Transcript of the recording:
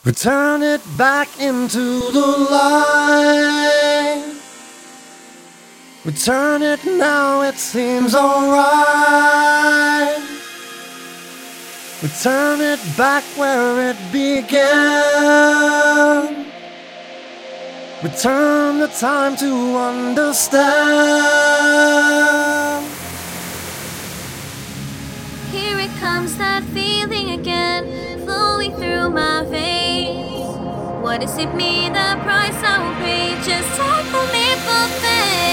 We turn it back into the light. We turn it now, it seems alright. We turn it back where it began. We turn the time to understand. Here it comes, that feeling again, flowing through my veins. What does it mean, the price I will pay? Just take the leap of faith.